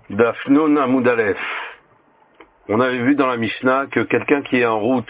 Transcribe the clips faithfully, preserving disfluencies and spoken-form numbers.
Dafnun Amud Aleph. On avait vu dans la Mishnah que quelqu'un qui est en route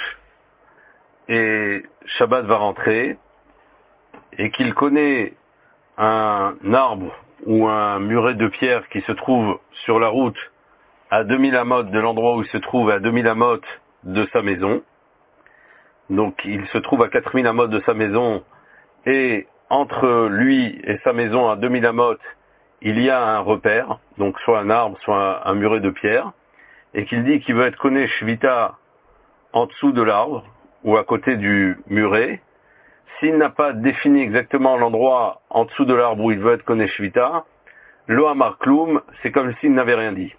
et Shabbat va rentrer et qu'il connaît un arbre ou un muret de pierre qui se trouve sur la route à deux mille amot de l'endroit où il se trouve, à deux mille amot de sa maison. Donc il se trouve à quatre mille amot de sa maison et entre lui et sa maison à deux mille amot, il y a un repère, donc soit un arbre, soit un, un muret de pierre, et qu'il dit qu'il veut être koneh shvita en dessous de l'arbre ou à côté du muret. S'il n'a pas défini exactement l'endroit en dessous de l'arbre où il veut être koneh shvita, lo amar kloum, c'est comme s'il n'avait rien dit.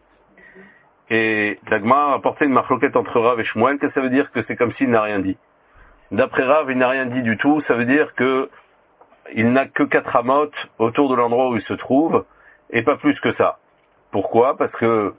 Et la Gemara a apporté une marloquette entre Rav et Shmuel, que ça veut dire que c'est comme s'il n'a rien dit. D'après Rav, il n'a rien dit du tout, ça veut dire que il n'a que quatre amotes autour de l'endroit où il se trouve, et pas plus que ça. Pourquoi? Parce que,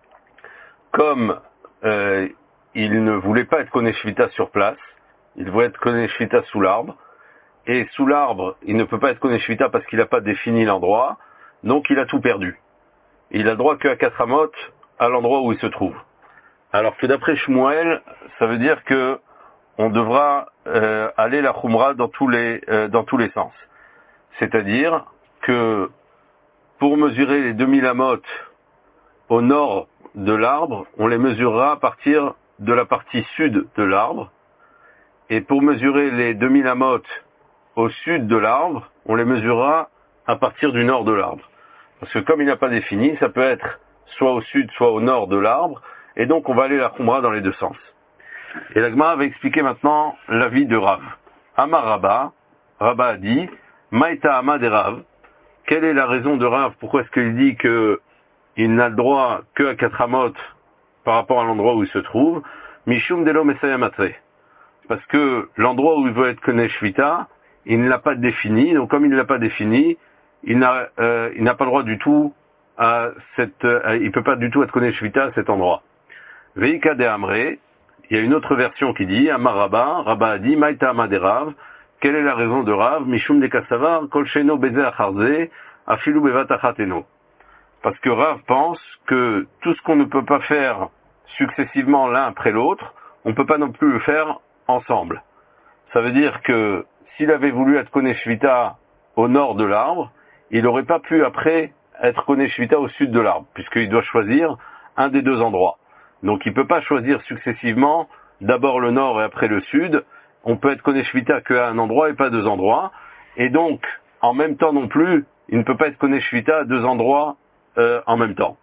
comme euh, il ne voulait pas être koneh shvita sur place, il voulait être koneh shvita sous l'arbre, et sous l'arbre, il ne peut pas être koneh shvita parce qu'il n'a pas défini l'endroit, donc il a tout perdu. Il a droit qu'à quatre amotes à l'endroit où il se trouve. Alors que d'après Shmuel, ça veut dire que on devra euh, aller la khumra dans tous les euh, dans tous les sens. C'est-à-dire que pour mesurer les deux mille amotes au nord de l'arbre, on les mesurera à partir de la partie sud de l'arbre. Et pour mesurer les deux mille amotes au sud de l'arbre, on les mesurera à partir du nord de l'arbre. Parce que comme il n'a pas défini, ça peut être soit au sud, soit au nord de l'arbre, et donc on va aller la khumra dans les deux sens. Et la Gemara va expliquer maintenant l'avis de Rav. Amar Rabba, Rabba a dit, Maïta Ama de Rav, quelle est la raison de Rav? Pourquoi est-ce qu'il dit que il n'a le droit que à quatre amotes par rapport à l'endroit où il se trouve? Mishum delo mesaya matre. Parce que l'endroit où il veut être koneh shvita, il ne l'a pas défini, donc comme il ne l'a pas défini, il n'a, euh, il n'a pas le droit du tout à cette, euh, il peut pas du tout être koneh shvita à cet endroit. Veika de Amre, il y a une autre version qui dit, Amar Rabba, Rabba a dit, Maïta Ama de Rav, quelle est la raison de Rav? Mishum de Kassavar, Kol Sheno Beze Acharze, Afilu Bevat Achateno. Parce que Rav pense que tout ce qu'on ne peut pas faire successivement l'un après l'autre, on ne peut pas non plus le faire ensemble. Ça veut dire que s'il avait voulu être koneh shvita au nord de l'arbre, il n'aurait pas pu après être koneh shvita au sud de l'arbre, puisqu'il doit choisir un des deux endroits. Donc il ne peut pas choisir successivement d'abord le nord et après le sud. On peut être koneh shvita qu'à un endroit et pas à deux endroits. Et donc, en même temps non plus, il ne peut pas être koneh shvita à deux endroits euh, en même temps.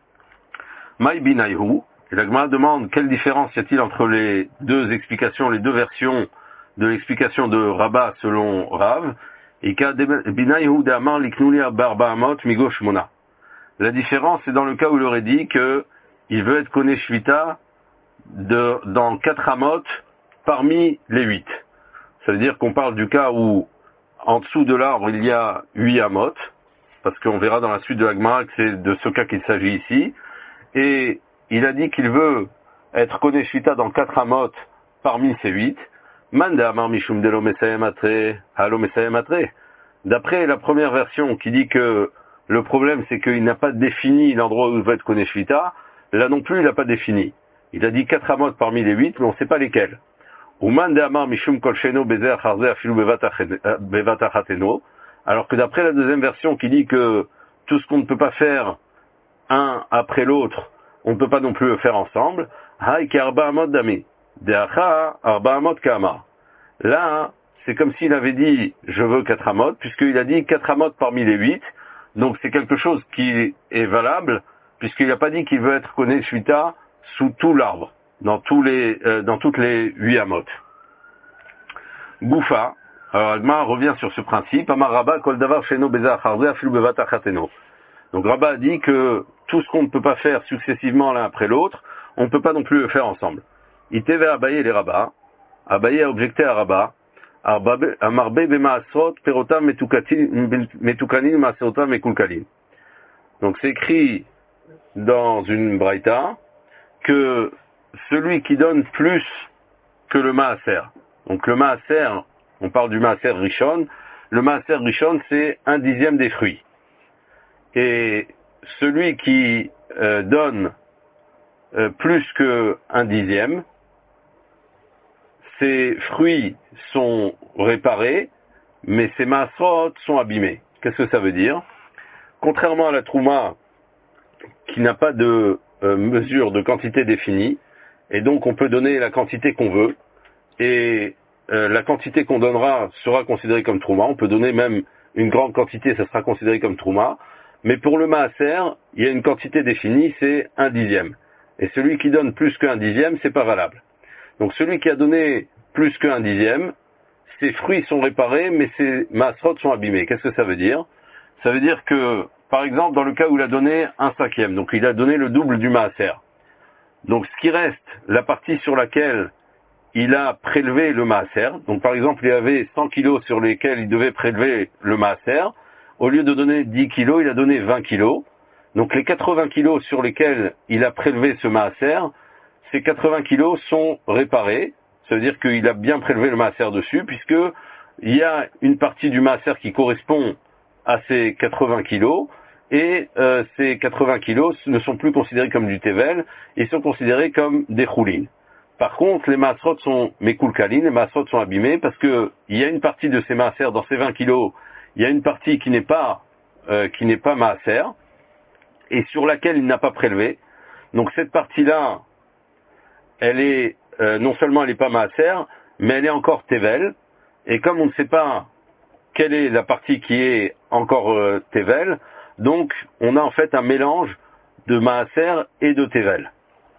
Maï binayhu, et la Gemara demande quelle différence y a-t-il entre les deux explications, les deux versions de l'explication de Rabba selon Rav. Et ka binayhu d'amar liknuli barba amot migosh mona. La différence c'est dans le cas où il aurait dit que il veut être koneh shvita de, dans quatre amotes parmi les huit. Ça veut dire qu'on parle du cas où en dessous de l'arbre il y a huit amotes, parce qu'on verra dans la suite de la Gemara que c'est de ce cas qu'il s'agit ici. Et il a dit qu'il veut être koneh shvita dans quatre amotes parmi ces huit. Manda amar mishum delo mesayem atre, halo mesayem atre. D'après la première version qui dit que le problème c'est qu'il n'a pas défini l'endroit où il veut être koneh shvita, là non plus il n'a pas défini. Il a dit quatre amotes parmi les huit, mais on ne sait pas lesquels. Uman amar mishum kol sheno beze acharze afilu bevat achateno. Alors que d'après la deuxième version qui dit que tout ce qu'on ne peut pas faire un après l'autre, on ne peut pas non plus le faire ensemble. Hay ki arba amot dami. Deacha arba amot kama. Là, c'est comme s'il avait dit je veux quatre amotes, puisqu'il a dit quatre amotes parmi les huit. Donc c'est quelque chose qui est valable, puisqu'il n'a pas dit qu'il veut être koneh shvita sous tout l'arbre, dans tous les, euh, dans toutes les huit amotes. Goufa. Alors Agma revient sur ce principe. Amar Rabba kol davar sheno beza acharze afilu bevat achateno. Donc Rabba a dit que tout ce qu'on ne peut pas faire successivement l'un après l'autre, on ne peut pas non plus le faire ensemble. Iteve Abaye les Rabba. Abaye a objecté à Rabba. Amarbe bemaasrot perotam metukanin maaserotam mekulkalin. Donc c'est écrit dans une braïta que celui qui donne plus que le maaser. Donc le maaser, on parle du maaser rishon. Le maaser rishon, c'est un dixième des fruits. Et celui qui euh, donne euh, plus qu'un dixième, ses fruits sont réparés, mais ses maasrot sont abîmés. Qu'est-ce que ça veut dire? Contrairement à la trouma, qui n'a pas de euh, mesure de quantité définie, et donc on peut donner la quantité qu'on veut, et euh, la quantité qu'on donnera sera considérée comme trouma. On peut donner même une grande quantité, ça sera considéré comme trouma. Mais pour le maaser, il y a une quantité définie, c'est un dixième. Et celui qui donne plus qu'un dixième, c'est pas valable. Donc celui qui a donné plus qu'un dixième, ses fruits sont réparés, mais ses maasrot sont abîmés. Qu'est-ce que ça veut dire? Ça veut dire que, par exemple, dans le cas où il a donné un cinquième, donc il a donné le double du maaser. Donc ce qui reste, la partie sur laquelle il a prélevé le maaser, donc par exemple il y avait cent kilos sur lesquels il devait prélever le maaser, au lieu de donner dix kilos, il a donné vingt kilos. Donc les quatre-vingts kilos sur lesquels il a prélevé ce maaser, ces quatre-vingts kilos sont réparés. Ça veut dire qu'il a bien prélevé le maaser dessus, puisque il y a une partie du maaser qui correspond à ces quatre-vingts kilos, et euh, ces quatre-vingts kilos ne sont plus considérés comme du tevel, ils sont considérés comme des choulines. Par contre, les maasrot sont mekulkalines, les maasrot sont abîmés, parce que il y a une partie de ces maaser, dans ces vingt kilos, il y a une partie qui n'est pas euh, qui n'est pas maaser, et sur laquelle il n'a pas prélevé. Donc cette partie-là, elle est euh, non seulement elle n'est pas maaser, mais elle est encore tevel. Et comme on ne sait pas quelle est la partie qui est encore euh, tevel, donc on a en fait un mélange de maaser et de tevel.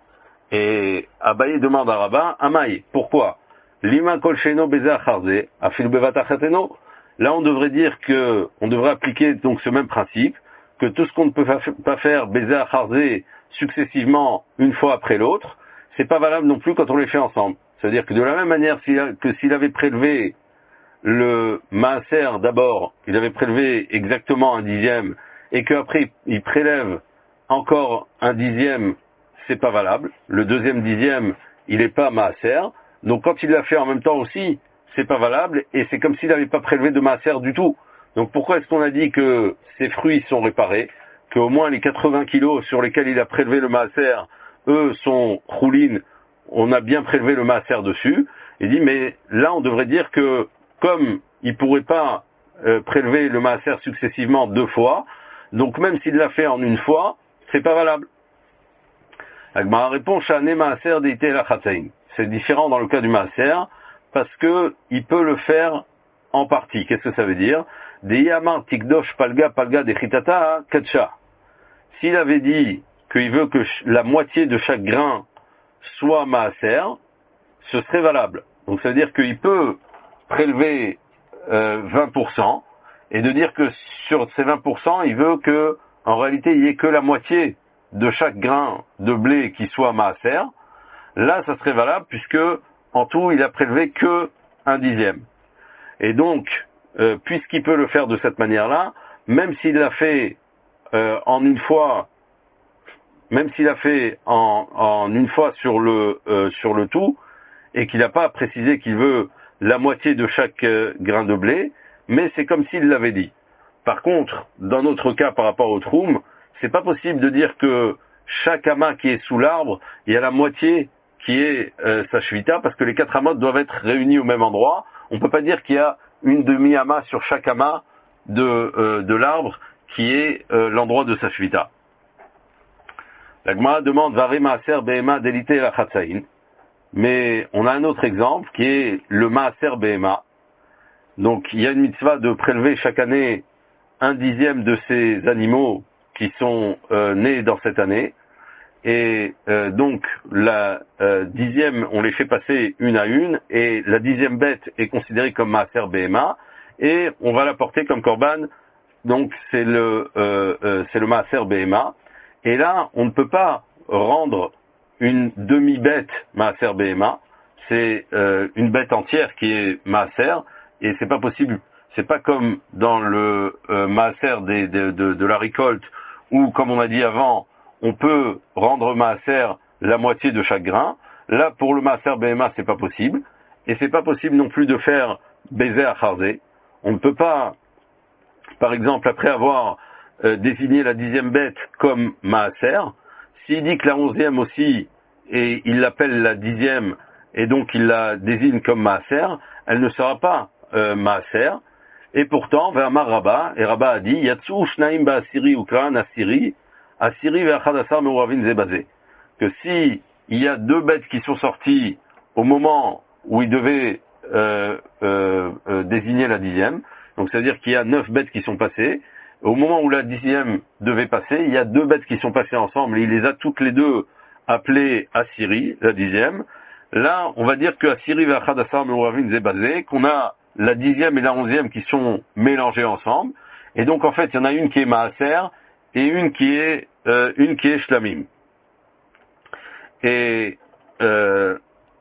Et Abaye demande à Rabbin, Amaï, pourquoi? Lima kolsheno beza acharze, afil bevatachateno. Là, on devrait dire que, on devrait appliquer donc ce même principe, que tout ce qu'on ne peut pas faire beza acharze successivement une fois après l'autre, c'est pas valable non plus quand on les fait ensemble. C'est-à-dire que de la même manière que s'il avait prélevé le maaser d'abord, il avait prélevé exactement un dixième, et qu'après il prélève encore un dixième, c'est pas valable. Le deuxième dixième, il n'est pas maaser. Donc quand il l'a fait en même temps aussi, c'est pas valable, et c'est comme s'il n'avait pas prélevé de maaser du tout. Donc pourquoi est-ce qu'on a dit que ses fruits sont réparés, qu'au moins les quatre-vingts kilos sur lesquels il a prélevé le maaser, eux sont choulines, on a bien prélevé le maaser dessus. Il dit, mais là on devrait dire que comme il pourrait pas euh, prélever le maaser successivement deux fois, donc même s'il l'a fait en une fois, c'est pas valable. Agmara répond, Shane maaser deité la chatzaïn. C'est différent dans le cas du maaser, parce que il peut le faire en partie. Qu'est-ce que ça veut dire? Deyamar tikdosh palga palga dechitata katsha. S'il avait dit qu'il veut que la moitié de chaque grain soit maaser, ce serait valable. Donc ça veut dire qu'il peut prélever euh, vingt pour cent et de dire que sur ces vingt pour cent, il veut que en réalité il n'y ait que la moitié de chaque grain de blé qui soit maaser. Là, ça serait valable puisque en tout, il a prélevé que un dixième. Et donc, euh, puisqu'il peut le faire de cette manière-là, même s'il l'a fait euh, en une fois, même s'il a fait en, en une fois sur le euh, sur le tout, et qu'il n'a pas précisé qu'il veut la moitié de chaque euh, grain de blé, mais c'est comme s'il l'avait dit. Par contre, dans notre cas par rapport au troum, c'est pas possible de dire que chaque amas qui est sous l'arbre, il y a la moitié qui est euh, sa shvita, parce que les quatre amas doivent être réunis au même endroit. On peut pas dire qu'il y a une demi-amas sur chaque amas de, euh, de l'arbre qui est euh, l'endroit de sa shvita. La Gemara demande Vare maaser behema delite la chatzaïn. Mais on a un autre exemple qui est le maaser behema. Donc il y a une mitzvah de prélever chaque année un dixième de ces animaux qui sont euh, nés dans cette année. Et euh, donc la euh, dixième, on les fait passer une à une, et la dixième bête est considérée comme maaser behema, et on va la porter comme korban. Donc c'est le euh, euh, c'est le maaser behema. Et là, on ne peut pas rendre une demi-bête maaser behema, c'est euh, une bête entière qui est maaser, et c'est pas possible. C'est pas comme dans le euh, maaser des, de, de, de la récolte, où, comme on a dit avant, on peut rendre maaser la moitié de chaque grain. Là, pour le maaser behema, c'est pas possible, et c'est pas possible non plus de faire baiser acharze. On ne peut pas, par exemple, après avoir euh, désigné la dixième bête comme maaser, s'il dit que la onzième aussi, et il l'appelle la dixième, et donc il la désigne comme Maaser, elle ne sera pas euh, Maaser. Et pourtant, Ve'amar Rabba, et Rabba a dit, Yatsu Shnaim Ba'asiri Ukran Asiri, Asiri Ve'achadasar Meuravin Zebazé. Que si il y a deux bêtes qui sont sorties au moment où il devait euh, euh, euh, désigner la dixième, donc c'est-à-dire qu'il y a neuf bêtes qui sont passées, au moment où la dixième devait passer, il y a deux bêtes qui sont passées ensemble, et il les a toutes les deux appelées Asiri, la dixième. Là, on va dire que Asiri Ve'achadasar Meuravin Zebazé, qu'on a la dixième et la onzième qui sont mélangées ensemble, et donc en fait il y en a une qui est Maaser et une qui est euh, une qui est Shlamim. Et euh,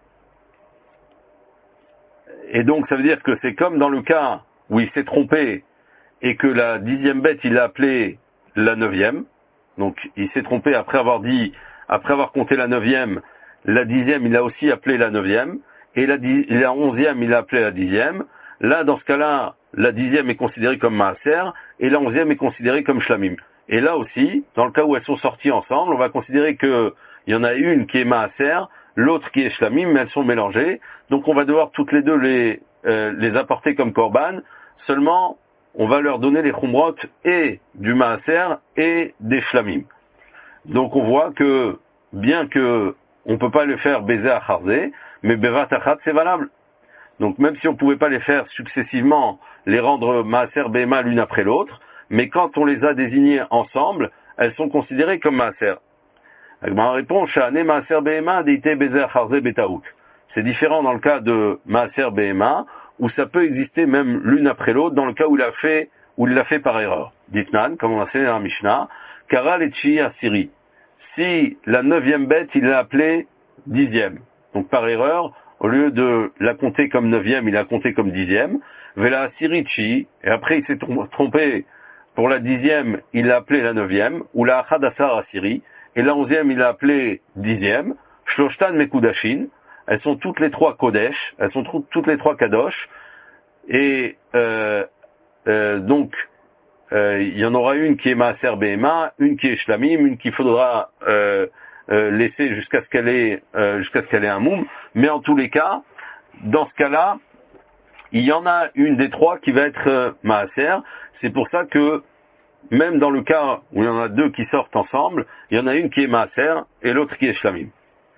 et donc ça veut dire que c'est comme dans le cas où il s'est trompé et que la dixième bête il l'a appelée la neuvième, donc il s'est trompé après avoir dit, après avoir compté la neuvième, la dixième il a aussi appelé la neuvième, et la, dix, la onzième il a appelé la dixième. Là, dans ce cas-là, la dixième est considérée comme Maaser et la onzième est considérée comme Shlamim. Et là aussi, dans le cas où elles sont sorties ensemble, on va considérer que il y en a une qui est Maaser, l'autre qui est Shlamim, mais elles sont mélangées. Donc on va devoir toutes les deux les, euh, les apporter comme Korban. Seulement, on va leur donner les Khumrot et du Maaser et des Shlamim. Donc on voit que, bien que on peut pas le faire baiser à Charzé, mais Bevat Achat c'est valable. Donc même si on ne pouvait pas les faire successivement, les rendre Maaser Behema l'une après l'autre, mais quand on les a désignées ensemble, elles sont considérées comme Maaser. Ma réponse, Sha'ane Maaser Behema Deite Bezer Charzé Betaout. C'est différent dans le cas de Maaser Behema, où ça peut exister même l'une après l'autre, dans le cas où il a fait, où il l'a fait par erreur. Ditnan, comme on a enseigné dans la Mishnah, Kara Lechi Asiri. Si la neuvième bête, il l'a appelée dixième. Donc par erreur, au lieu de la compter comme neuvième, il l'a compté comme dixième. Vela Asirichi, et après il s'est trompé pour la dixième, il l'a appelé la neuvième, ou la Achadasar Asiri, et la onzième, il l'a appelé dixième. Shloshtan Mekudashin, elles sont toutes les trois Kodesh, elles sont toutes les trois Kadosh, et euh, euh, donc euh, il y en aura une qui est Maaser Behema, une qui est Shlamim, une qu'il faudra euh, Euh, laisser jusqu'à ce qu'elle ait euh, jusqu'à ce qu'elle ait un moum, mais en tous les cas, dans ce cas-là, il y en a une des trois qui va être euh, Maaser. C'est pour ça que même dans le cas où il y en a deux qui sortent ensemble, il y en a une qui est Maaser et l'autre qui est Shlamim.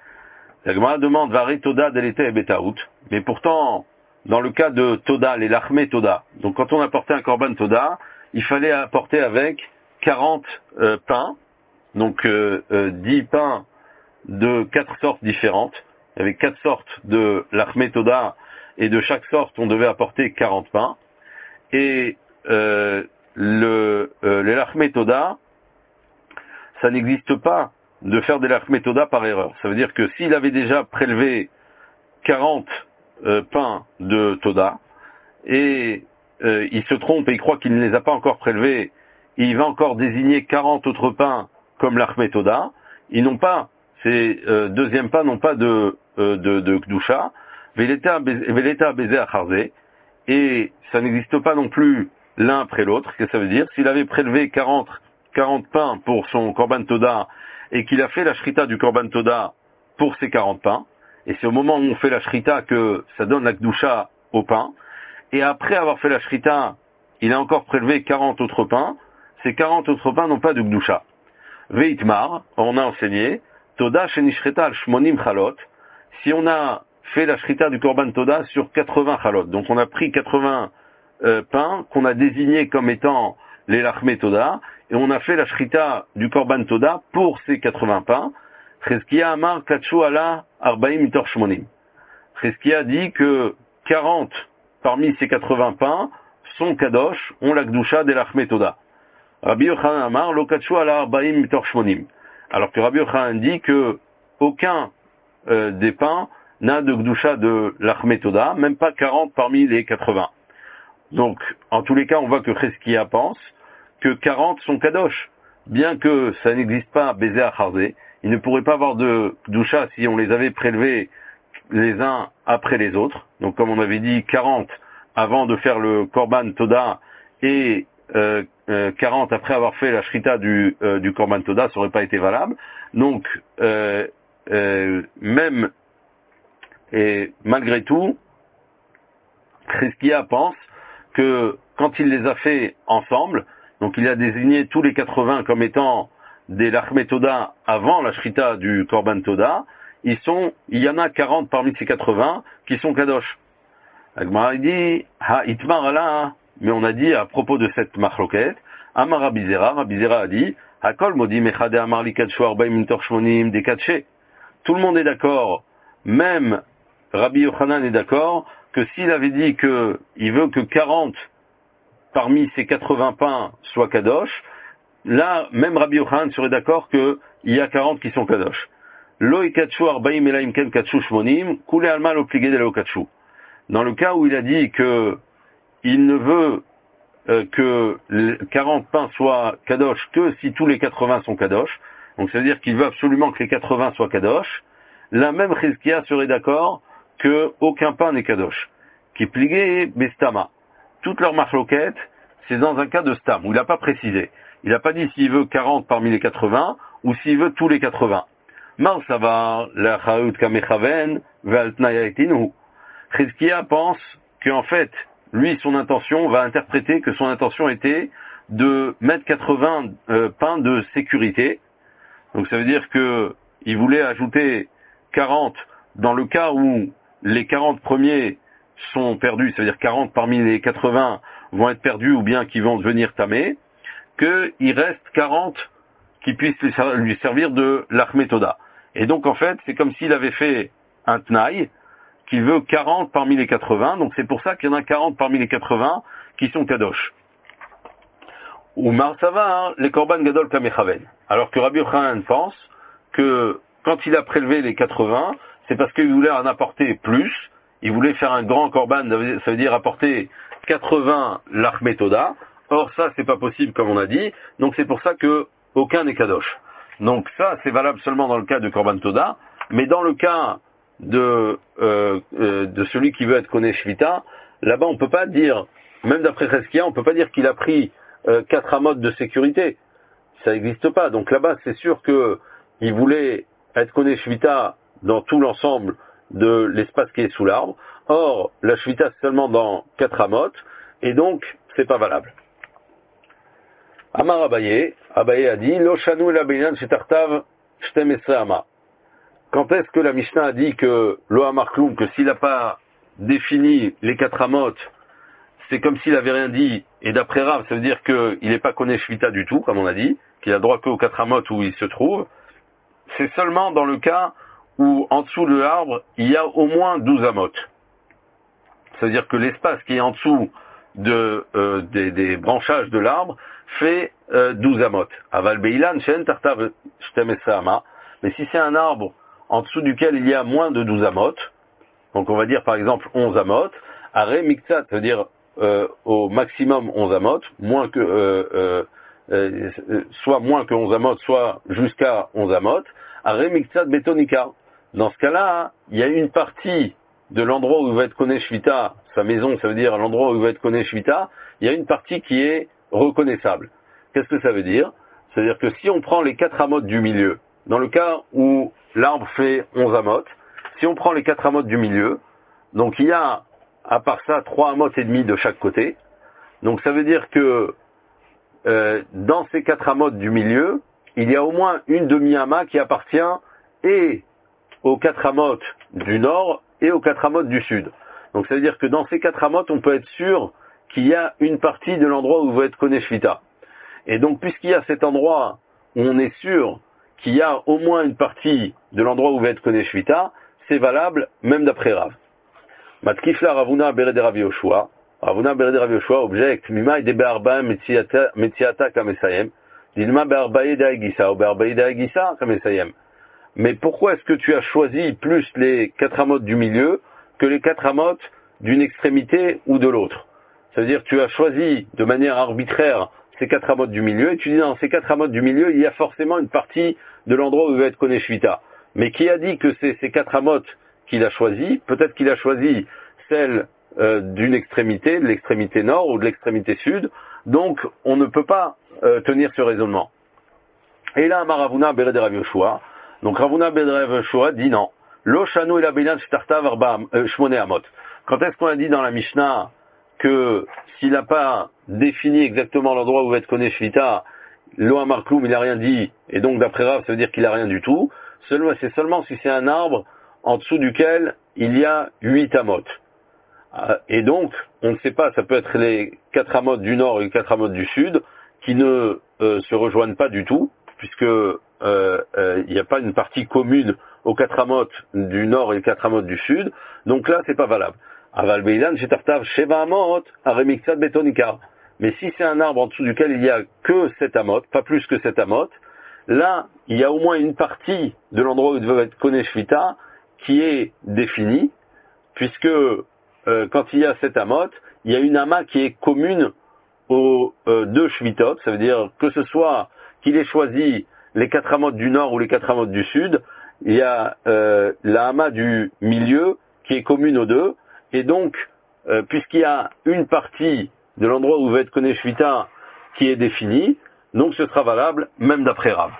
La Gemara demande Vari Toda Delete et Betaout, mais pourtant dans le cas de Toda, les Lachmé Toda, donc quand on apportait un Korban Toda, il fallait apporter avec quarante euh, pains. Donc euh, euh, dix pains de quatre sortes différentes, avec quatre sortes de l'achmé toda, et de chaque sorte on devait apporter quarante pains. Et euh, le, euh, les l'achmé toda, ça n'existe pas de faire des l'achmé toda par erreur. Ça veut dire que s'il avait déjà prélevé quarante euh, pains de toda, et euh, il se trompe et il croit qu'il ne les a pas encore prélevés, et il va encore désigner quarante autres pains comme l'Achmé Toda, ils n'ont pas, ces euh, deuxièmes pas n'ont pas de euh, de, de Kdusha, Veleta Bézé à Charzé, et ça n'existe pas non plus l'un après l'autre. Qu'est-ce que ça veut dire? S'il avait prélevé quarante, quarante pains pour son Korban Toda, et qu'il a fait la Shrita du Korban Toda pour ces quarante pains, et c'est au moment où on fait la Shrita que ça donne la Kdusha au pain, et après avoir fait la Shrita, il a encore prélevé quarante autres pains, ces quarante autres pains n'ont pas de Kdusha. Veitmar, on a enseigné, Toda Shenishreta al Shmonim Chalot, si on a fait la Shrita du Korban Toda sur quatre-vingts Chalot, donc on a pris quatre-vingts euh, pains qu'on a désignés comme étant les Lachmé Toda, et on a fait la Shrita du Korban Toda pour ces quatre-vingts pains, Cheskia Amar Katshu Ala Arbaim Mitor Shmonim. Cheskia dit que quarante parmi ces quatre-vingts pains sont Kadosh, ont la Kdusha des Lachmé Toda. Rabbi Yochanan Amar lo katshu ala arbaim mitor shmonim. Alors que Rabbi Yochanan dit que aucun euh, des pains n'a de Kdusha de l'Achmé Toda, même pas quarante parmi les quatre-vingts. Donc, en tous les cas, on voit que Cheskia pense que quarante sont Kadosh. Bien que ça n'existe pas Bézé à Charzé, il ne pourrait pas avoir de Kdusha si on les avait prélevés les uns après les autres. Donc, comme on avait dit, quarante avant de faire le Korban Toda et euh, euh, quarante après avoir fait la shrita du, euh, du Korban Toda, ça aurait pas été valable. Donc, euh, euh, même et malgré tout, Chizkia pense que quand il les a fait ensemble, donc il a désigné tous les quatre-vingts comme étant des Lachmei Toda avant la shrita du Korban Toda, ils sont, il y en a quarante parmi ces quatre-vingts qui sont Kadosh. Agmara dit, ha itmar ala, mais on a dit à propos de cette machloket, Amar Rabizera, Rabizera a dit, Hakol modi mechade amar li kadshu arbaim mintor shmonim de kadshe. Tout le monde est d'accord, même Rabbi Yochanan est d'accord, que s'il avait dit que il veut que quarante parmi ces quatre-vingts pains soient Kadosh, là, même Rabbi Yochanan serait d'accord qu'il y a quarante qui sont Kadosh. Lo ikadshu arbaim elaim ken kadshu shmonim, kule alma lo pligé de lo kadshu. Dans le cas où il a dit que il ne veut euh, que les quarante pains soient Kadosh que si tous les quatre-vingts sont Kadosh, donc ça veut dire qu'il veut absolument que les quatre-vingts soient Kadosh, la même Chizkia serait d'accord que aucun pain n'est Kadosh. Qui plié bestama. Toute leur marloquette, c'est dans un cas de stam, où il n'a pas précisé. Il n'a pas dit s'il veut quarante parmi les quatre-vingts, ou s'il veut tous les quatre-vingts. Mar savar, la chaout kamechaven, ve'altnayaetinu. Chizkia pense qu'en fait, lui, son intention, va interpréter que son intention était de mettre quatre-vingts euh, pains de sécurité. Donc ça veut dire que il voulait ajouter quarante dans le cas où les quarante premiers sont perdus, ça veut dire quarante parmi les quatre-vingts vont être perdus ou bien qui vont devenir tamés, qu'il reste quarante qui puissent lui servir de l'Achmei Toda. Et donc en fait, c'est comme s'il avait fait un tnaï, qui veut quarante parmi les quatre-vingts, donc c'est pour ça qu'il y en a quarante parmi les quatre-vingts qui sont Kadosh. Ou Marsava, les Korban Gadol Kamechaven. Alors que Rabbi Yochanan pense que quand il a prélevé les quatre-vingts, c'est parce qu'il voulait en apporter plus, il voulait faire un grand Korban, ça veut dire apporter quatre-vingts l'Achmei Toda. Or ça, c'est pas possible comme on a dit, donc c'est pour ça que aucun n'est Kadosh. Donc ça, c'est valable seulement dans le cas de Korban Toda, mais dans le cas de euh, euh, de celui qui veut être Koné Shvita, là-bas on peut pas dire, même d'après Chizkia, on peut pas dire qu'il a pris euh, quatre amotes de sécurité. Ça n'existe pas. Donc là-bas, c'est sûr que il voulait être Koné Shvita dans tout l'ensemble de l'espace qui est sous l'arbre. Or, la Shvita c'est seulement dans quatre amotes, et donc c'est pas valable. Amar Abaye, Abaye a dit, Lo shanu la beinyan shetartav shtem esre ama. Quand est-ce que la Mishnah a dit que Lo Amar Kloum, que s'il n'a pas défini les quatre amotes, c'est comme s'il avait rien dit, et d'après Rav, ça veut dire qu'il n'est pas Koné Shvita du tout, comme on a dit, qu'il a droit qu'aux quatre amotes où il se trouve. C'est seulement dans le cas où, en dessous de l'arbre, il y a au moins douze amotes. C'est-à-dire que l'espace qui est en dessous de, euh, des, des branchages de l'arbre fait euh, douze amotes. Aval Beilan, Shen Tartav Shtem Esre ama. Mais si c'est un arbre en dessous duquel il y a moins de douze amotes, donc on va dire par exemple onze amotes, Are Miktsat, ça veut dire euh, au maximum onze amotes, moins que, euh, euh, euh, soit moins que onze amotes, soit jusqu'à onze amotes, Are Miktsat Betonika. Dans ce cas-là, il y a une partie de l'endroit où il va être Koné Shvita, sa maison, ça veut dire l'endroit où il va être Koné Shvita, il y a une partie qui est reconnaissable. Qu'est-ce que ça veut dire? C'est-à-dire que si on prend les quatre amotes du milieu, dans le cas où l'arbre fait onze amotes, si on prend les quatre amotes du milieu, donc il y a, à part ça, trois amotes et demi de chaque côté. Donc ça veut dire que euh, dans ces quatre amotes du milieu, il y a au moins une demi-ama qui appartient et aux quatre amotes du nord et aux quatre amotes du sud. Donc ça veut dire que dans ces quatre amotes, on peut être sûr qu'il y a une partie de l'endroit où va être Koné Shvita. Et donc puisqu'il y a cet endroit où on est sûr qu'il y a au moins une partie de l'endroit où va être Koné Shvita, c'est valable même d'après Rav. Matkifla Ravuna Berede Rav Yoshua. Ravuna Berede Rav Yoshua objecte Mima ide be'arba metziata kamesayem. Dilma be'arbaye de'agisa ou be'arbaye de'agisa kamesayem. Mais pourquoi est-ce que tu as choisi plus les quatre amotes du milieu que les quatre amotes d'une extrémité ou de l'autre? Ça veut dire que tu as choisi de manière arbitraire ces quatre amotes du milieu, et tu dis dans ces quatre amotes du milieu, il y a forcément une partie de l'endroit où il va être Koné Shvita. Mais qui a dit que c'est ces quatre amotes qu'il a choisi? Peut-être qu'il a choisi celle euh, d'une extrémité, de l'extrémité nord ou de l'extrémité sud. Donc, on ne peut pas euh, tenir ce raisonnement. Et là, Maravuna Bered Rav Yoshua. Donc, Ravuna Bered Rav Yoshua dit non. Lo shanu ela beinan shtartav arba shmone amot. Quand est-ce qu'on a dit dans la Mishnah que s'il n'a pas défini exactement l'endroit où va être Koné Shvita, Lo Amar Kloum, il n'a rien dit, et donc d'après Rav, ça veut dire qu'il n'a rien du tout. C'est seulement si c'est un arbre en dessous duquel il y a huit amot. Et donc, on ne sait pas, ça peut être les quatre amot du nord et les quatre amot du sud, qui ne euh, se rejoignent pas du tout, puisque euh, euh, il n'y a pas une partie commune aux quatre amot du nord et les quatre amot du sud, donc là, c'est pas valable. Aval beidan shetartav sheva amot aremiktsat betonika. Mais si c'est un arbre en dessous duquel il y a que sept amot, pas plus que sept amot, là, il y a au moins une partie de l'endroit où il devait être Koné Shvita qui est définie, puisque euh, quand il y a sept amot, il y a une ama qui est commune aux euh, deux Shvitot, ça veut dire que ce soit qu'il ait choisi les quatre amot du nord ou les quatre amot du sud, il y a euh, la ama du milieu qui est commune aux deux, et donc, euh, puisqu'il y a une partie de l'endroit où va être Koné Shvita qui est définie, donc ce sera valable même d'après Rav.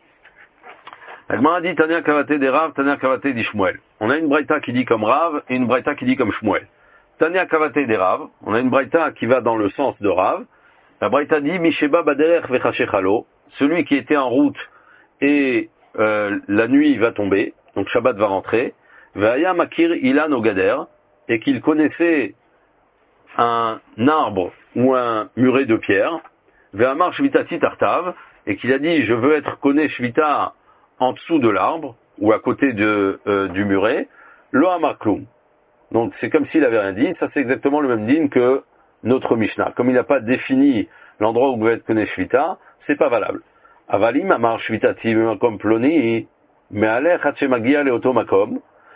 La Gemara dit Tania Kavate des Rav, Tania Kavate di Shmuel. On a une braïta qui dit comme Rav et une braïta qui dit comme Shmuel. Tania Kavate des Rav, on a une braïta qui va dans le sens de Rav. La braïta dit Misheba baderech vechashechalo, celui qui était en route et euh, la nuit va tomber, donc Shabbat va rentrer. Ve'aya makir ilan ogader, et qu'il connaissait un arbre ou un muret de pierre. Ve'amar shvitati tartav, et qu'il a dit je veux être Koné Shvita en dessous de l'arbre, ou à côté de, euh, du muret, lo amar kloum. Donc c'est comme s'il avait rien dit, ça c'est exactement le même din que notre Mishnah. Comme il n'a pas défini l'endroit où devait être Koné Shvita, c'est pas valable. Avalim amar shvitati b'makom ploni, me'alech hat shemagia leoto makom.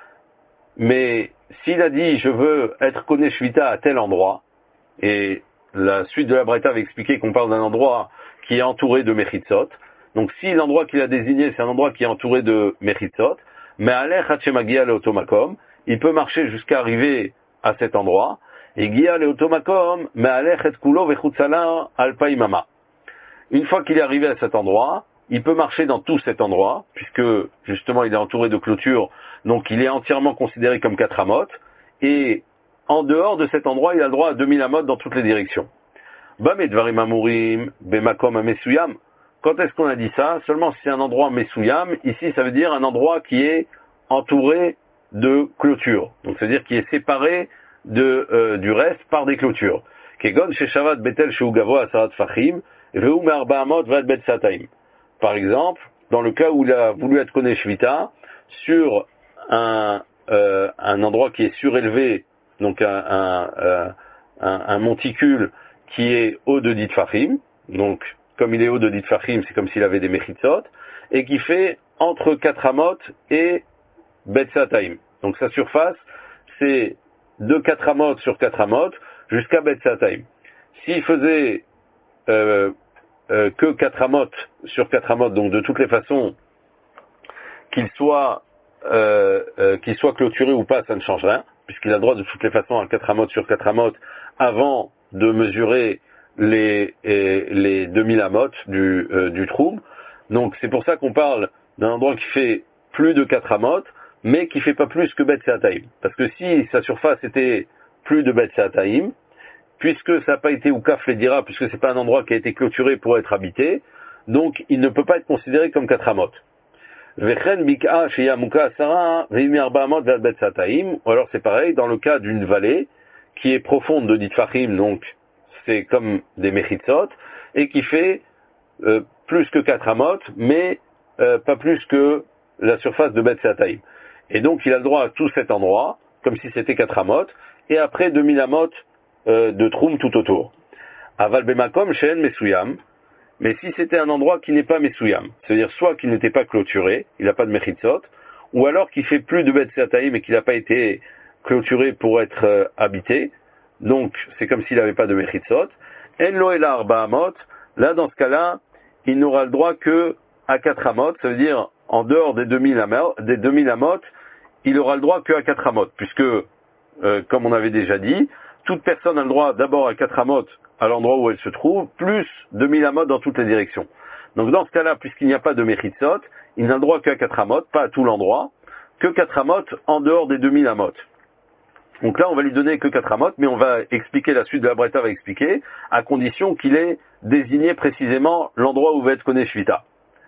Mais s'il a dit je veux être Koné Shvita à tel endroit, et la suite de la Braïta va expliquer qu'on parle d'un endroit qui est entouré de Mechitzot, donc si l'endroit qu'il a désigné c'est un endroit qui est entouré de Mechitzot, mais alech hatchemagia leotomakom, il peut marcher jusqu'à arriver à cet endroit, et gia leotomakom, mais alech et kulo vechutzala alpaimama. Une fois qu'il est arrivé à cet endroit, il peut marcher dans tout cet endroit, puisque justement il est entouré de clôtures, donc il est entièrement considéré comme quatre amot, et en dehors de cet endroit, il a le droit à deux mille amot dans toutes les directions. Bamedvarim amurim bemakom amesuyam. Quand est-ce qu'on a dit ça? Seulement si c'est un endroit mesuyam, ici ça veut dire un endroit qui est entouré de clôtures. Donc c'est-à-dire qui est séparé de, euh, du reste par des clôtures. Kegon sheshavat betel sheugavo asarat fachim, veu me'arba amot vad bet sataim. Par exemple, dans le cas où il a voulu être Koné Shvita, sur un, euh, un endroit qui est surélevé, donc un, un, un, un monticule qui est haut de dix tfachim, donc comme il est haut de dix tfachim, c'est comme s'il avait des mechitzot, et qui fait entre quatre amot et bet sataim. Donc sa surface, c'est de quatre amot sur quatre amot jusqu'à bet sataim. S'il faisait euh, euh, que quatre amot sur quatre amot, donc de toutes les façons, qu'il soit euh, euh, qu'il soit clôturé ou pas, ça ne change rien, puisqu'il a le droit de toutes les façons à quatre amot sur quatre amot avant de mesurer les, les, les deux mille amot du, euh, du troum. Donc c'est pour ça qu'on parle d'un endroit qui fait plus de quatre amot, mais qui fait pas plus que Bet Seataim. Parce que si sa surface était plus de Bet Seataim, puisque ça n'a pas été Oukaf Ledira, puisque c'est pas un endroit qui a été clôturé pour être habité, donc il ne peut pas être considéré comme quatre amot. Vechen bika sheyamuka asara veimi arba amot vers Bet Seataim, ou alors c'est pareil, dans le cas d'une vallée qui est profonde de Ditfachim, donc c'est comme des Mechitzot, et qui fait euh, plus que quatre amot, mais euh, pas plus que la surface de Bet Seataim. Et donc il a le droit à tout cet endroit, comme si c'était quatre amot, et après deux mille amot euh, de troum tout autour. Aval bemakom shen mesuyam, mais si c'était un endroit qui n'est pas mesuyam, c'est-à-dire soit qu'il n'était pas clôturé, il n'a pas de mechitzot, ou alors qu'il fait plus de Bet Seataim et qu'il n'a pas été clôturé pour être euh, habité, donc c'est comme s'il n'avait pas de mechitzot, en lo ela arba amot, là dans ce cas-là, il n'aura le droit que à quatre amot, ça veut dire en dehors des deux mille amot, des deux mille amot, il aura le droit que à quatre amot, puisque, euh, comme on avait déjà dit, toute personne a le droit d'abord à quatre amot à l'endroit où elle se trouve, plus deux mille amot dans toutes les directions. Donc dans ce cas-là, puisqu'il n'y a pas de Mechitsot, il n'a le droit qu'à quatre amot, pas à tout l'endroit, que quatre amot en dehors des deux mille amot. Donc là, on va lui donner que quatre amot, mais on va expliquer, la suite de la Braïta va expliquer, à condition qu'il ait désigné précisément l'endroit où va être Koné Shvita.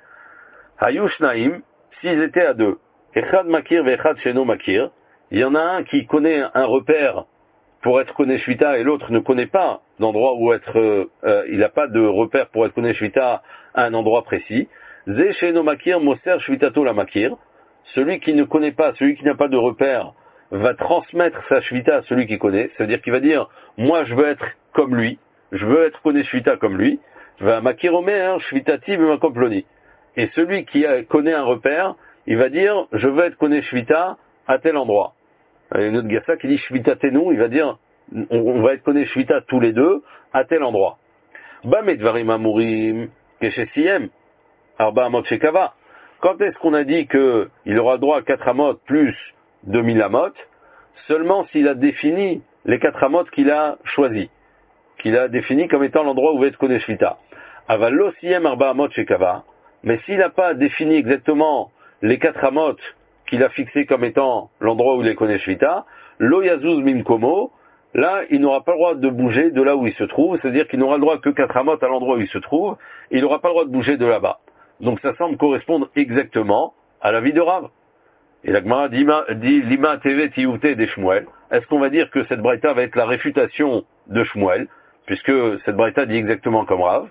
Hayush Naim, s'ils étaient à deux, Echad Makir ve Echad Sheno Makir, il y en a un qui connaît un repère pour être Koné Shvita et l'autre ne connaît pas d'endroit où être, euh, euh, il n'a pas de repère pour être Koné Shvita à un endroit précis. Ze Sheno Makir Moser Shvitato la Makir, celui qui ne connaît pas, celui qui n'a pas de repère, va transmettre sa shvita à celui qui connaît, c'est-à-dire qu'il va dire, moi je veux être comme lui, je veux être connaît shvita comme lui, va makiromer shvitati b'makomploni. Et celui qui a, connaît un repère, il va dire, je veux être connaît shvita à tel endroit. Il y a une autre gassa qui dit shvita tenu, il va dire, on, on va être connaît shvita tous les deux à tel endroit. Bamedvarim amurim keshesiem arba amot shekava. Quand est-ce qu'on a dit qu'il aura droit à quatre amot plus deux mille amot, seulement s'il a défini les quatre amot qu'il a choisis, qu'il a défini comme étant l'endroit où va être Koné Shvita. Aval lo siem arba amot shekava, mais s'il n'a pas défini exactement les quatre amot qu'il a fixés comme étant l'endroit où il est Koné Shvita, lo yazuz mimkomo, là il n'aura pas le droit de bouger de là où il se trouve, c'est-à-dire qu'il n'aura le droit que quatre amot à l'endroit où il se trouve, et il n'aura pas le droit de bouger de là-bas. Donc ça semble correspondre exactement à la vie de Rav. Et la Gemara dit, dit Lima Teve Tioute des Shmuel. Est-ce qu'on va dire que cette braïta va être la réfutation de Shmuel, puisque cette braïta dit exactement comme Rav?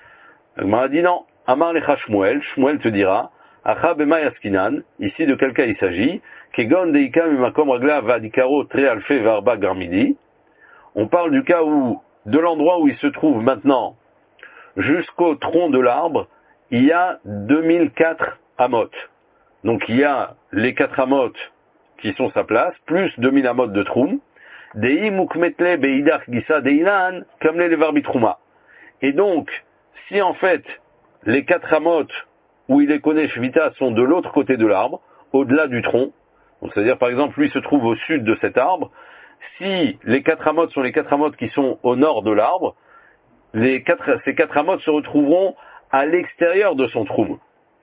La Gemara dit non. Amar lecha Shmuel, Shmuel te dira, Acha bema yaskinan, ici de quel cas il s'agit, Kegon deika mimakom ragla vadikaro tre alfe varba garmidi. On parle du cas où, de l'endroit où il se trouve maintenant, jusqu'au tronc de l'arbre, il y a deux mille quatre amot. Donc il y a les quatre amot qui sont sa place, plus deux mille amot de troum. Dei mukmetle beidach gisa deilan kamle levar bitrouma. Et donc, si en fait, les quatre amot où il est Koné Shvita sont de l'autre côté de l'arbre, au-delà du tronc, donc c'est-à-dire par exemple lui se trouve au sud de cet arbre, si les quatre amot sont les quatre amot qui sont au nord de l'arbre, les quatre, ces quatre amot se retrouveront à l'extérieur de son troum.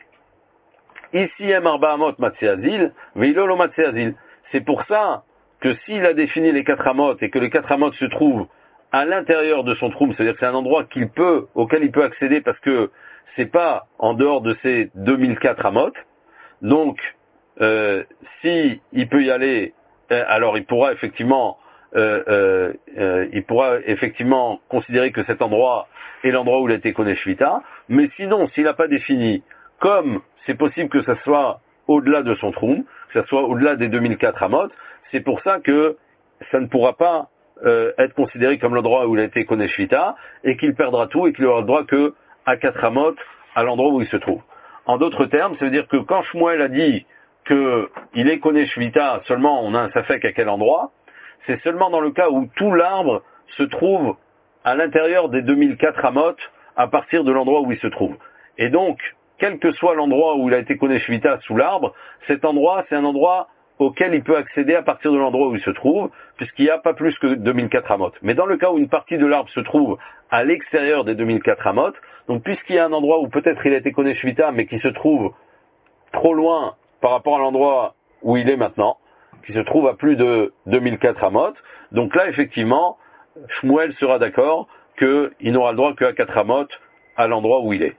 Ici, Marba Amot Matseazil, Veilolo Matseazil. C'est pour ça que s'il a défini les quatre amot et que les quatre amot se trouvent à l'intérieur de son troum, c'est-à-dire que c'est un endroit qu'il peut, auquel il peut accéder parce que c'est pas en dehors de ces deux mille quatre amot. Donc, euh, si il peut y aller, alors il pourra effectivement, euh, euh, euh, il pourra effectivement considérer que cet endroit est l'endroit où il a été Koné Shvita. Mais sinon, s'il n'a pas défini, comme c'est possible que ça soit au-delà de son troum, que ça soit au-delà des deux mille quatre amot, c'est pour ça que ça ne pourra pas euh, être considéré comme l'endroit où il a été Koné Shvita, et qu'il perdra tout, et qu'il aura le droit que à quatre amot, à l'endroit où il se trouve. En d'autres termes, ça veut dire que quand Shmuel a dit qu'il est Koné Shvita, seulement on a un safek à quel endroit, c'est seulement dans le cas où tout l'arbre se trouve à l'intérieur des deux mille quatre amot, à partir de l'endroit où il se trouve. Et donc, quel que soit l'endroit où il a été Koné Shvita sous l'arbre, cet endroit, c'est un endroit auquel il peut accéder à partir de l'endroit où il se trouve, puisqu'il n'y a pas plus que deux mille quatre amot. Mais dans le cas où une partie de l'arbre se trouve à l'extérieur des deux mille quatre amot, donc puisqu'il y a un endroit où peut-être il a été Koné Shvita, mais qui se trouve trop loin par rapport à l'endroit où il est maintenant, qui se trouve à plus de deux mille quatre amot, donc là, effectivement, Shmuel sera d'accord qu'il n'aura le droit qu'à quatre amot à l'endroit où il est.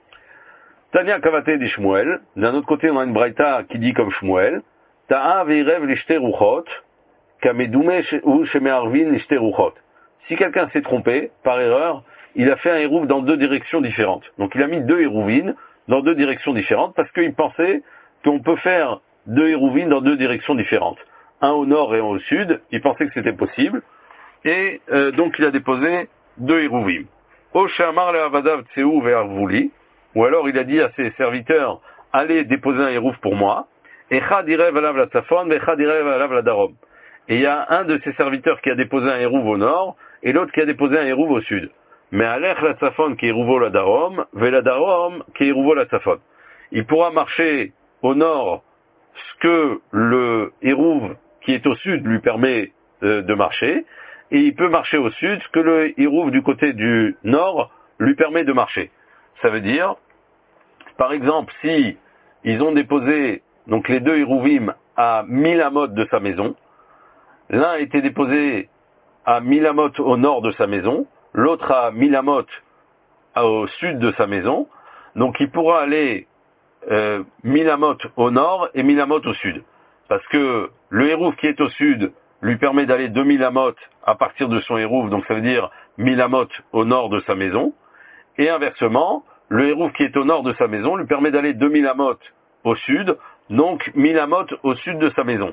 Tania Kavate dit Shmuel. D'un autre côté, on a une braïta qui dit comme Shmuel. Ta'a veirev lishte ruchot, kamedume ou shemearvin lishte ruchot. Si quelqu'un s'est trompé, par erreur, il a fait un hérouv dans deux directions différentes. Donc il a mis deux hérouvines dans deux directions différentes parce qu'il pensait qu'on peut faire deux hérouvines dans deux directions différentes. Un au nord et un au sud. Il pensait que c'était possible. Et euh, donc il a déposé deux hérouvim. Oshamar le avadav tseu ve'arvuli. Ou alors il a dit à ses serviteurs, allez déposer un hérouf pour moi. Echad irev alav la tzafon, vechad irev alav la darom. Et il y a un de ses serviteurs qui a déposé un hérouv au nord, et l'autre qui a déposé un hérouv au sud. Mais alech la tzafon qui hérouvo la darom, ve la darom qui hérouvo la tzafon. Il pourra marcher au nord ce que le hérouv qui est au sud lui permet euh, de marcher, et il peut marcher au sud, ce que le Hérouv du côté du nord lui permet de marcher. Ça veut dire, par exemple, si ils ont déposé donc les deux Hérouvim à mille amot de sa maison, l'un a été déposé à mille amot au nord de sa maison, l'autre à mille amot au sud de sa maison, donc il pourra aller euh, mille amot au nord et mille amot au sud. Parce que le Hérouv qui est au sud lui permet d'aller deux mille amot à partir de son Hérouv, donc ça veut dire mille amot au nord de sa maison, et inversement, le Hérouv qui est au nord de sa maison lui permet d'aller deux mille amot au sud, donc mille amot au sud de sa maison.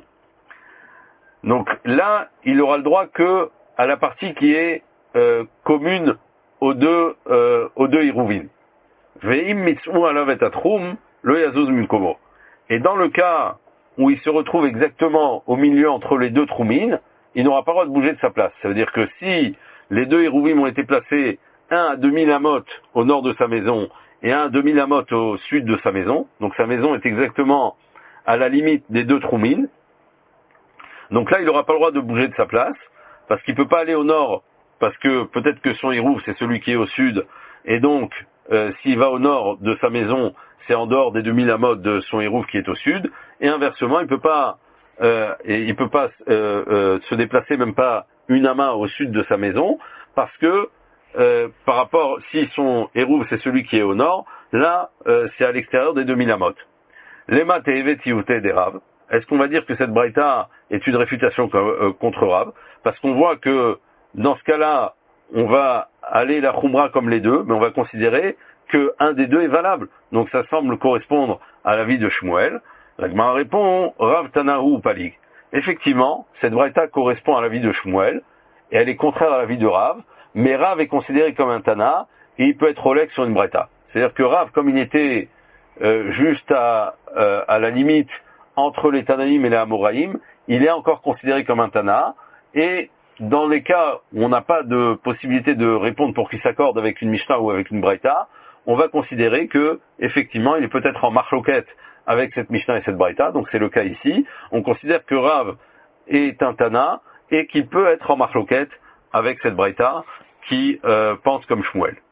Donc là, il aura le droit que à la partie qui est euh, commune aux deux, euh, aux deux Hérouvim. Ve'im mitzvou alav et atrum, lo yazuz minkomo. Et dans le cas où il se retrouve exactement au milieu entre les deux troumines, il n'aura pas le droit de bouger de sa place. Ça veut dire que si les deux Hérouvim ont été placés un à deux mille amot au nord de sa maison et un à deux mille amot au sud de sa maison, donc sa maison est exactement à la limite des deux troumines, donc là il n'aura pas le droit de bouger de sa place, parce qu'il ne peut pas aller au nord, parce que peut-être que son Hérouv c'est celui qui est au sud, et donc euh, s'il va au nord de sa maison, c'est en dehors des deux mille amot de son Hérouv qui est au sud, et inversement, il peut pas, euh, et il peut pas euh, euh, se déplacer même pas une amas au sud de sa maison, parce que euh, par rapport, si son Hérouv c'est celui qui est au nord, là euh, c'est à l'extérieur des deux mille amot. Lema te'evet yioute des Rav. Est-ce qu'on va dire que cette braïta est une réfutation contre Rav? Parce qu'on voit que dans ce cas-là, on va aller la khumra comme les deux, mais on va considérer qu'un des deux est valable. Donc ça semble correspondre à l'avis de Shmuel. La Gemara répond, Rav Tanahu ou Palig. Effectivement, cette braïta correspond à l'avis de Shmuel, et elle est contraire à l'avis de Rav, mais Rav est considéré comme un Tana, et il peut être Rolek sur une braïta. C'est-à-dire que Rav, comme il était euh, juste à, euh, à la limite entre les Tanaïm et les Amoraïm, il est encore considéré comme un Tana, et dans les cas où on n'a pas de possibilité de répondre pour qu'il s'accorde avec une Mishnah ou avec une Braïta, on va considérer que, effectivement, il est peut-être en marloquette avec cette Mishnah et cette Braïta, donc c'est le cas ici. On considère que Rav est un Tana, et qu'il peut être en marloquette avec cette Braïta qui euh, pense comme Shmuel.